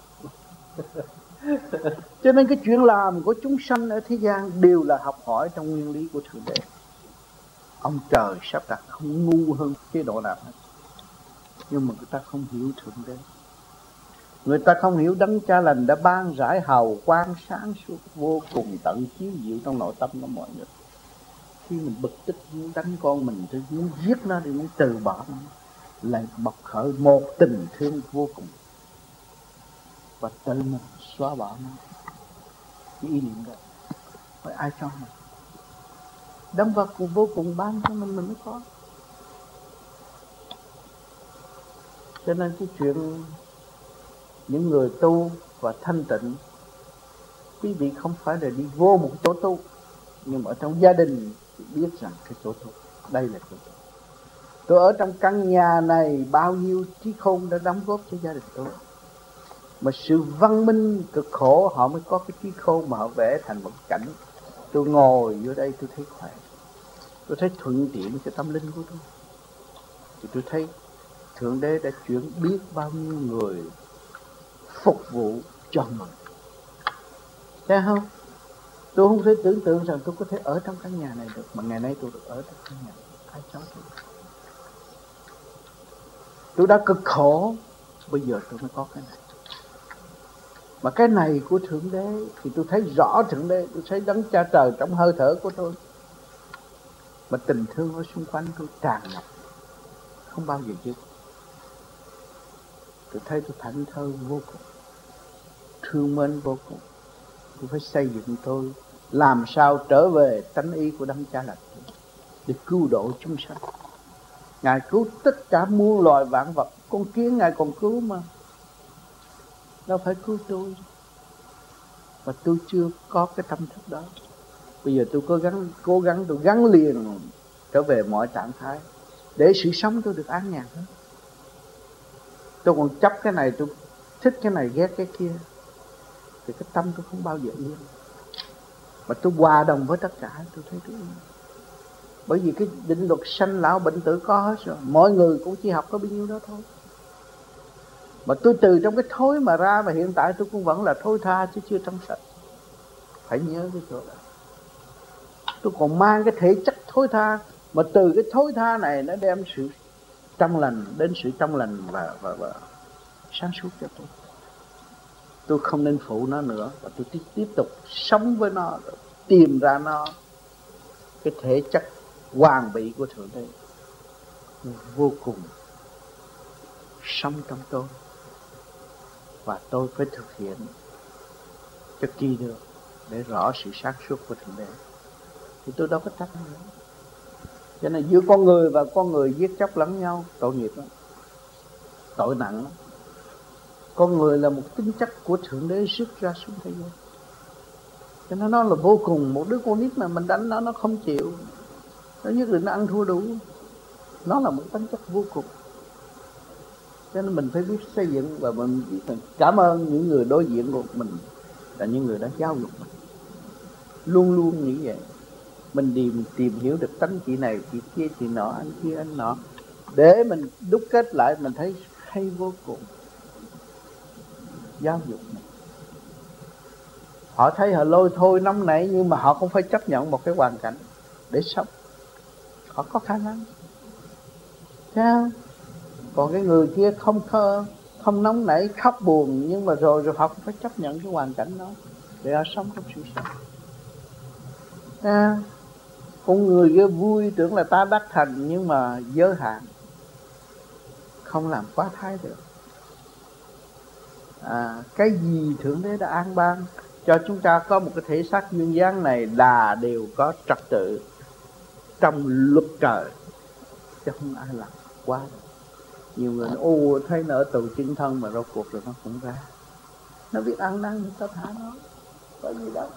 Cho nên cái chuyện làm của chúng sanh ở thế gian đều là học hỏi trong nguyên lý của Thượng Đế. Ông trời sắp đặt không ngu hơn chế độ nào hết. Nhưng mà người ta không hiểu Thượng Đế. Người ta không hiểu Đấng Cha Lành đã ban rải hào quang sáng suốt vô cùng tận chiếu diệu trong nội tâm của mọi người. Khi mình bực tức muốn đánh con mình, tôi muốn giết nó, thì muốn từ bỏ nó, lại bộc khởi một tình thương vô cùng và tự mình xóa bỏ nó. Cái ý niệm đó phải ai cho mình? Đấng vật vô cùng ban cho mình mới có. Cho nên cái chuyện những người tu và thanh tịnh, quý vị không phải là đi vô một chỗ tu, nhưng mà ở trong gia đình biết rằng cái chỗ tu đây là chỗ tu. Tôi ở trong căn nhà này, bao nhiêu trí khôn đã đóng góp cho gia đình tôi. Mà sự văn minh cực khổ họ mới có cái trí khôn mà họ vẽ thành một cảnh. Tôi ngồi vô đây tôi thấy khỏe, tôi thấy thuận tiện cho tâm linh của tôi. Thì tôi thấy Thượng Đế đã chuyển biết bao nhiêu người phục vụ cho mình. Thấy không? Tôi không thể tưởng tượng rằng tôi có thể ở trong căn nhà này được. Mà ngày nay tôi được ở trong căn nhà này. Ai cho tôi? Tôi đã cực khổ, bây giờ tôi mới có cái này. Mà cái này của Thượng Đế thì tôi thấy rõ Thượng Đế. Tôi thấy Đấng Cha Trời trong hơi thở của tôi. Mà tình thương ở xung quanh tôi tràn ngập, không bao giờ dứt. Tôi thấy tôi thảnh thơi vô cùng, thương mến vô cùng. Tôi phải xây dựng tôi làm sao trở về tánh ý của Đấng Cha Lành để cứu độ chúng sanh. Ngài cứu tất cả muôn loài vạn vật. Con kiến Ngài còn cứu mà, đâu phải cứu tôi. Và tôi chưa có cái tâm thức đó. Bây giờ tôi cố gắng tôi gắn liền trở về mọi trạng thái để sự sống tôi được an nhàn hơn. Tôi còn chấp cái này, tôi thích cái này ghét cái kia, thì cái tâm tôi không bao giờ yên. Mà tôi hòa đồng với tất cả, tôi thấy tôi yên. Bởi vì cái định luật sanh lão bệnh tử có hết rồi. Mọi người cũng chỉ học có bao nhiêu đó thôi. Mà tôi từ trong cái thối mà ra, mà hiện tại tôi cũng vẫn là thối tha chứ chưa trong sạch. Phải nhớ cái chỗ đó. Tôi còn mang cái thể chất thối tha, mà từ cái thối tha này nó đem sự trong lành, đến sự trong lành và sáng suốt cho tôi. Tôi không nên phụ nó nữa, và tôi tiếp tục sống với nó, tìm ra nó cái thể chất hoàn bị của Thượng Đế vô cùng sống trong tôi. Và tôi phải thực hiện cho kỳ được để rõ sự sáng suốt của Thượng Đế. Thì tôi đâu có trách nữa. Cho nên giữa con người và con người giết chóc lẫn nhau, tội nghiệp lắm, tội nặng lắm. Con người là một tính chất của Thượng Đế xuất ra xuống thế gian. Cho nên nó là vô cùng. Một đứa con nít mà mình đánh nó không chịu, nó nhất định nó ăn thua đủ. Nó là một tính chất vô cùng. Cho nên mình phải biết xây dựng. Và mình biết cảm ơn những người đối diện của mình là những người đã giáo dục mình. Luôn luôn nghĩ vậy. Mình tìm hiểu được tánh chị này, chị kia, chị nọ, anh kia, anh nọ, để mình đúc kết lại, mình thấy hay vô cùng. Giáo dục này, họ thấy họ lôi thôi nóng nảy, nhưng mà họ không phải chấp nhận một cái hoàn cảnh để sống. Họ có khả năng. Sao? Còn cái người kia không nóng nảy, khóc buồn, nhưng mà rồi họ cũng phải chấp nhận cái hoàn cảnh đó để họ sống trong sự sống. Con người kia vui tưởng là ta đắc thành, nhưng mà giới hạn, không làm quá thái được. Cái gì Thượng Đế đã an ban cho chúng ta có một cái thể xác duyên dáng này là đều có trật tự trong luật trời, chứ không ai làm quá. Nhiều người nói thấy nó ở tù chung thân, mà rốt cuộc rồi nó cũng ra. Nó biết ăn năn thì ta thả nó, có gì đâu.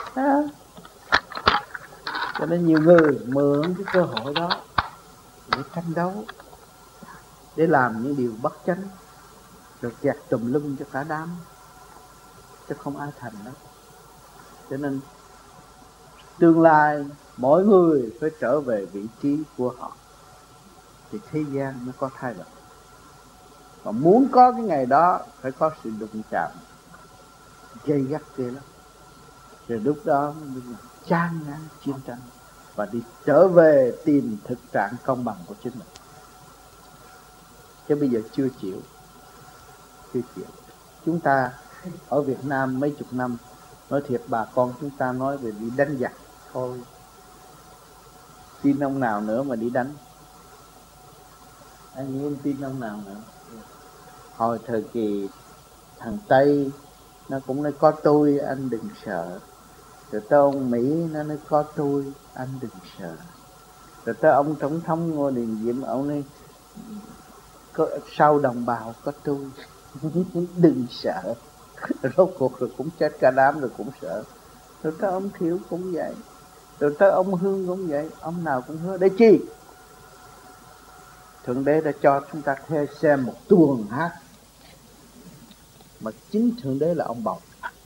Cho nên nhiều người mượn cái cơ hội đó để tranh đấu, để làm những điều bất chánh, rồi kẹt tùm lum cho cả đám, chứ không ai thành đó. Cho nên tương lai mỗi người phải trở về vị trí của họ, thì thế gian mới có thay đổi. Và muốn có cái ngày đó phải có sự đụng chạm gay gắt kia lắm. Rồi lúc đó mới chán ngán chiến tranh và đi trở về tìm thực trạng công bằng của chính mình. Chứ bây giờ chưa chịu. Chúng ta ở Việt Nam mấy chục năm, nói thiệt bà con chúng ta nói về đi đánh giặc thôi, tin ông nào nữa mà đi đánh? Anh nghĩ tin ông nào nữa? Hồi thời kỳ thằng Tây nó cũng nói có tôi anh đừng sợ. Rồi tới ông Mỹ nó nói có tôi anh đừng sợ. Rồi tới ông tổng thống Ngô Đình Diệm, ông nói sau đồng bào có tôi đừng sợ. Rốt cuộc rồi cũng chết cả đám, rồi cũng sợ. Rồi tới ông Thiệu cũng vậy, rồi tới ông Hương cũng vậy. Ông nào cũng hứa để chi? Thượng Đế đã cho chúng ta theo xem một tuồng hát mà chính Thượng Đế là ông bầu.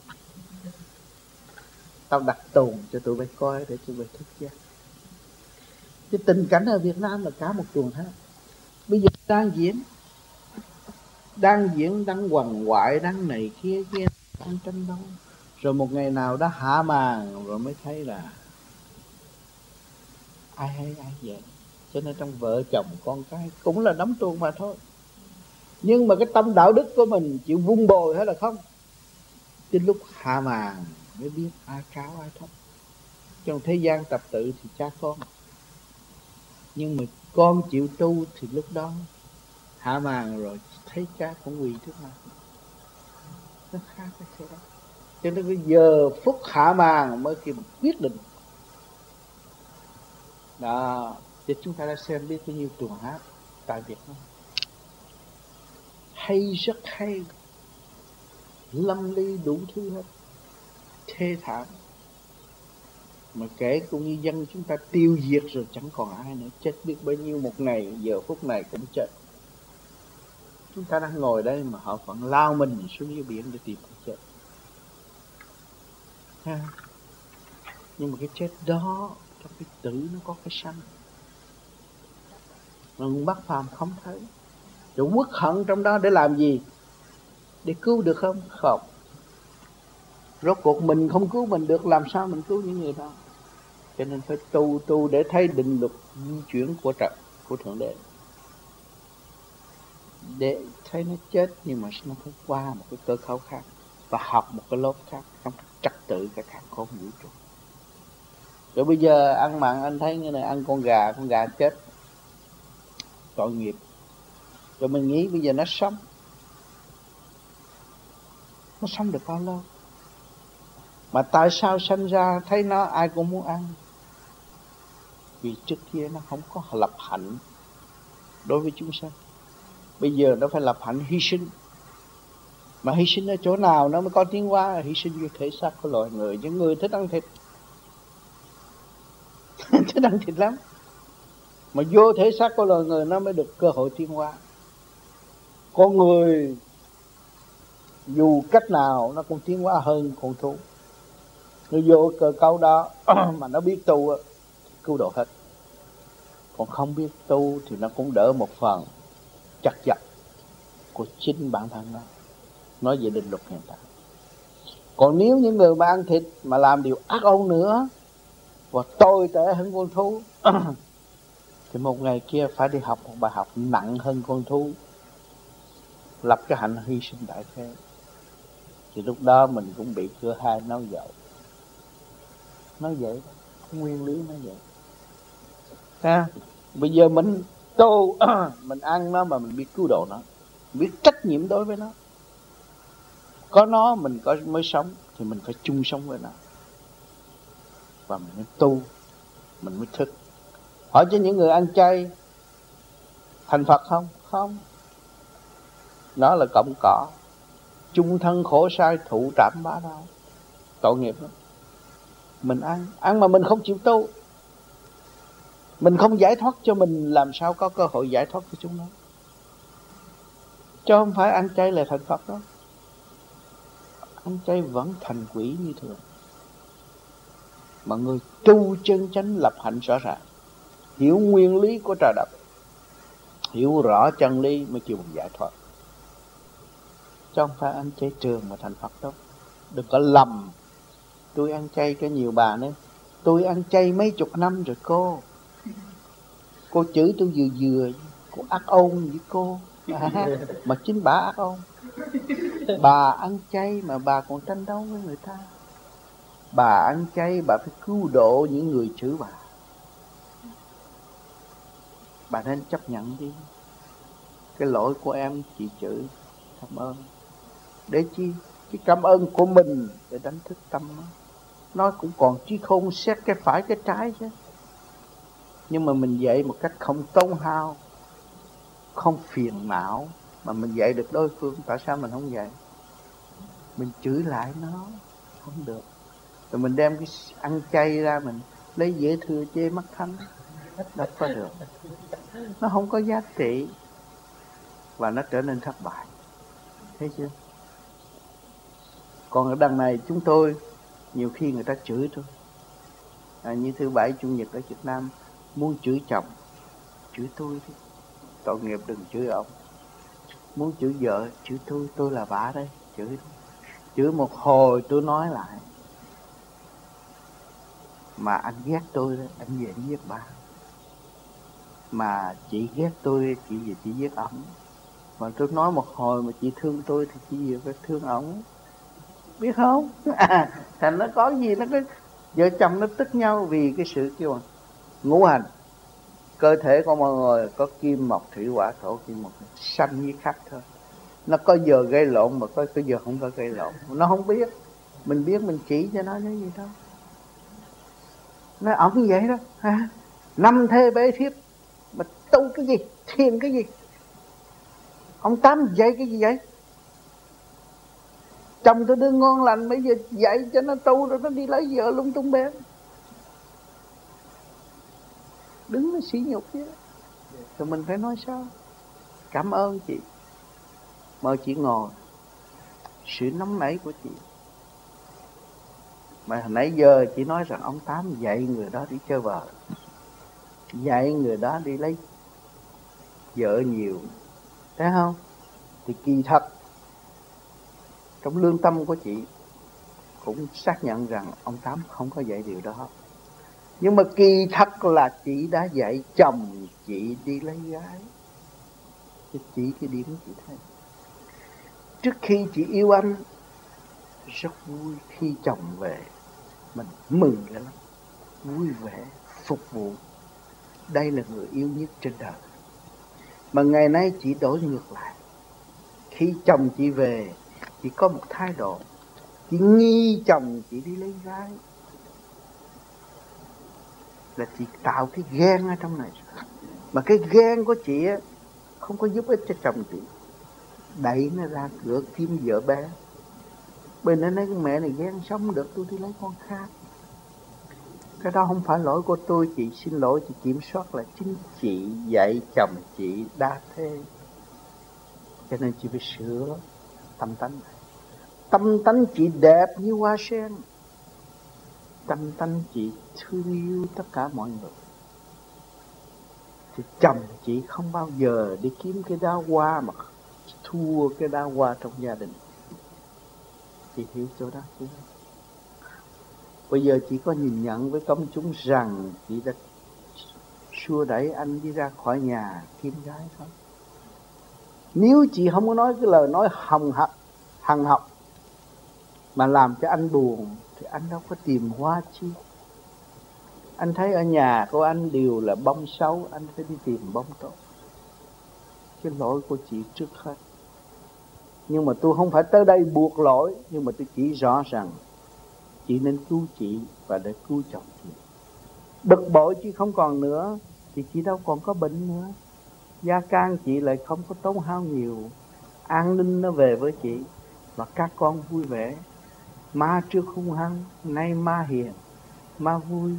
Tao đặt tuồng cho tụi bay coi để tụi bay thức giác. Cái tình cảnh ở Việt Nam là cả một tuồng hát. Bây giờ đang quằn quại, đang này kia, đang tranh đấu. Rồi một ngày nào đó hạ màn, rồi mới thấy là ai hay ai vậy. Cho nên trong vợ chồng con cái cũng là đóng tuồng mà thôi. Nhưng mà cái tâm đạo đức của mình chịu vun bồi hay là không? Đến lúc hạ màn mới biết ai cao ai thấp. Trong thế gian tập tự thì cha con, nhưng mà con chịu tu thì lúc đó hạ màn rồi thấy cha cũng quỳ trước mặt. Nó khác cái đó. Cho nên cái giờ phút hạ màn mới kịp quyết định. Đó, thì chúng ta đã xem biết bao nhiêu tuồng hát tại Việt Nam. Hay, rất hay, lâm ly đủ thứ hết, thê thảm. Mà kể cũng như dân chúng ta tiêu diệt rồi chẳng còn ai nữa. Chết biết bao nhiêu một ngày, giờ phút này cũng chết. Chúng ta đang ngồi đây mà họ vẫn lao mình xuống dưới biển để tìm cái chết. Nhưng mà cái chết đó, trong cái tử nó có cái sanh. Mà Bác Phàm không thấy. Rồi uất hận trong đó để làm gì? Để cứu được không? Không. Rốt cuộc mình không cứu mình được, làm sao mình cứu những người đó? Cho nên phải tu để thấy định luật di chuyển của trời, của Thượng Đế. Để thấy nó chết, nhưng mà nó phải qua một cái cơ cấu khác và học một cái lớp khác trong trật tự cái khác khôn vũ trụ. Rồi bây giờ ăn mặn anh thấy như này, ăn con gà chết tội nghiệp. Rồi mình nghĩ bây giờ nó sống được bao lâu? Mà tại sao sanh ra thấy nó ai cũng muốn ăn? Vì trước kia nó không có lập hạnh đối với chúng sanh. Bây giờ nó phải lập hạnh hy sinh. Mà hy sinh ở chỗ nào nó mới có tiến hóa? Hy sinh vô thể xác của loài người. Những người thích ăn thịt thích ăn thịt lắm. Mà vô thể xác của loài người nó mới được cơ hội tiến hóa. Con người dù cách nào nó cũng tiến hóa hơn con thú. Nó vô cơ cấu đó mà nó biết tu, cứu độ hết. Còn không biết tu thì nó cũng đỡ một phần chặt chặt của chính bản thân nó. Nói về định luật hiện tại. Còn nếu những người mà ăn thịt mà làm điều ác ôn nữa và tồi tệ hơn con thú thì một ngày kia phải đi học một bài học nặng hơn con thú, lập cái hạnh hy sinh đại thế. Thì lúc đó mình cũng bị cửa hai nói dậu. Nói vậy, nguyên lý nói vậy. Ha? Bây giờ mình tu, mình ăn nó mà mình biết cứu độ nó, biết trách nhiệm đối với nó. Có nó mình mới sống thì mình phải chung sống với nó. Và mình mới tu, mình mới thức. Hỏi cho những người ăn chay thành Phật không? Không. Nó là cọng cỏ, chung thân khổ sai thụ trảm bá đạo. Tội nghiệp lắm. Mình ăn mà mình không chịu tu, mình không giải thoát cho mình, làm sao có cơ hội giải thoát cho chúng nó. Chứ không phải ăn chay là thành Phật đó. Ăn chay vẫn thành quỷ như thường. Mà người tu chân chánh lập hạnh rõ ràng, hiểu nguyên lý của trời đất, hiểu rõ chân lý mới chịu giải thoát. Chứ không phải ăn chay trường mà thành Phật đâu. Đừng có lầm. Tôi ăn chay có nhiều bà nữa. Tôi ăn chay mấy chục năm rồi cô. Cô chửi tôi vừa vừa. Cô ác ôn với cô. Mà chính bà ác ôn. Bà ăn chay mà bà còn tranh đấu với người ta. Bà ăn chay bà phải cứu độ những người chửi bà. Bà nên chấp nhận đi. Cái lỗi của em chị chửi, cảm ơn. Để chi? Cái cảm ơn của mình để đánh thức tâm nó. Nó cũng còn trí khôn xét cái phải cái trái chứ. Nhưng mà mình dạy một cách không tốn hao, không phiền não, mà mình dạy được đối phương. Tại sao mình không dạy? Mình chửi lại nó không được. Rồi mình đem cái ăn chay ra, mình lấy dễ thừa chê mắt thánh, đâu có được. Nó không có giá trị và nó trở nên thất bại. Thấy chưa? Còn ở đằng này chúng tôi, nhiều khi người ta chửi tôi. Như thứ Bảy Chủ nhật ở Việt Nam muốn chửi chồng, chửi tôi đi. Tội nghiệp đừng chửi ông. Muốn chửi vợ, chửi tôi là bà đây, chửi. Chửi một hồi tôi nói lại. Mà anh ghét tôi đó, anh về anh giết bà. Mà chị ghét tôi, chị về chị giết ổng. Mà tôi nói một hồi mà chị thương tôi thì chị về phải thương ổng. Biết không? Thành nó có gì nó cái vợ chồng nó tức nhau vì cái sự kêu ngũ hành. Cơ thể của mọi người có kim mộc thủy hỏa thổ kim mộc, sanh với khắc thôi. Nó có giờ gây lộn mà có giờ không có gây lộn. Nó không biết. Mình biết mình chỉ cho nó cái gì đâu. Nó ổng như vậy đó. Ha? 5 thê bế thiếp mà tu cái gì? Thiền cái gì? Ông Tám dạy cái gì vậy? Chồng tôi đương ngon lành, bây giờ dạy cho nó tu rồi nó đi lấy vợ lung tung bén. Đứng nó sỉ nhục chứ. Rồi mình phải nói sao? Cảm ơn chị. Mời chị ngồi. Sự nóng nảy của chị. Mà nãy giờ chị nói rằng ông Tám dạy người đó đi chơi bời, dạy người đó đi lấy vợ nhiều. Thấy không? Thì kỳ thật trong lương tâm của chị cũng xác nhận rằng ông Tám không có dạy điều đó. Nhưng mà kỳ thật là chị đã dạy chồng chị đi lấy gái. Cho chị cái điểm chị thấy. Trước khi chị yêu anh, rất vui khi chồng về. Mình mừng lắm, vui vẻ, phục vụ. Đây là người yêu nhất trên đời. Mà ngày nay chị đổi ngược lại. Khi chồng chị về, chị có một thái độ. Chị nghi chồng chị đi lấy gái. Là chị tạo cái ghen ở trong này. Mà cái ghen của chị á, không có giúp ích cho chồng chị. Đẩy nó ra cửa kiếm vợ bé. Bên nó nói con mẹ này ghen sống được, tôi đi lấy con khác. Cái đó không phải lỗi của tôi, chị xin lỗi, chị kiểm soát là chính chị dạy chồng chị đa thế. Cho nên chị phải sửa tâm tánh này. Tâm tánh chị đẹp như hoa sen. tâm tánh chị thương yêu tất cả mọi người. Thì chồng chị không bao giờ đi kiếm cái đá hoa mà thua cái đá hoa trong gia đình. Chị hiểu chỗ đó chứ? Bây giờ chị có nhìn nhận với công chúng rằng chị đã xua đẩy anh đi ra khỏi nhà kiếm gái thôi. Nếu chị không có nói cái lời nói hằng học mà làm cho anh buồn thì anh đâu có tìm hoa chi. Anh thấy ở nhà của anh đều là bông xấu, anh phải đi tìm bông tốt. Cái lỗi của chị trước hết. Nhưng mà tôi không phải tới đây buộc lỗi, nhưng mà tôi chỉ rõ rằng chị nên cứu chị và để cứu chồng chị. Bực bội chị không còn nữa thì chị đâu còn có bệnh nữa. Gia can chị lại không có tốn hao nhiều. An ninh nó về với chị và các con vui vẻ. Ma trước hung hăng, nay ma hiền, ma vui,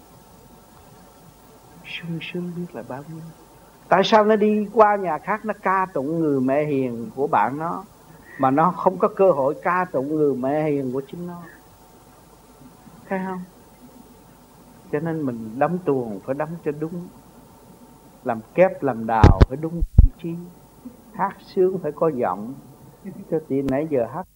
sung sướng biết là bao nhiêu. Tại sao nó đi qua nhà khác nó ca tụng người mẹ hiền của bạn nó mà nó không có cơ hội ca tụng người mẹ hiền của chính nó? Thấy không? Cho nên mình đắm tuồng phải đắm cho đúng. Làm kép làm đào phải đúng vị trí. Hát sướng phải có giọng. Cho chị nãy giờ hát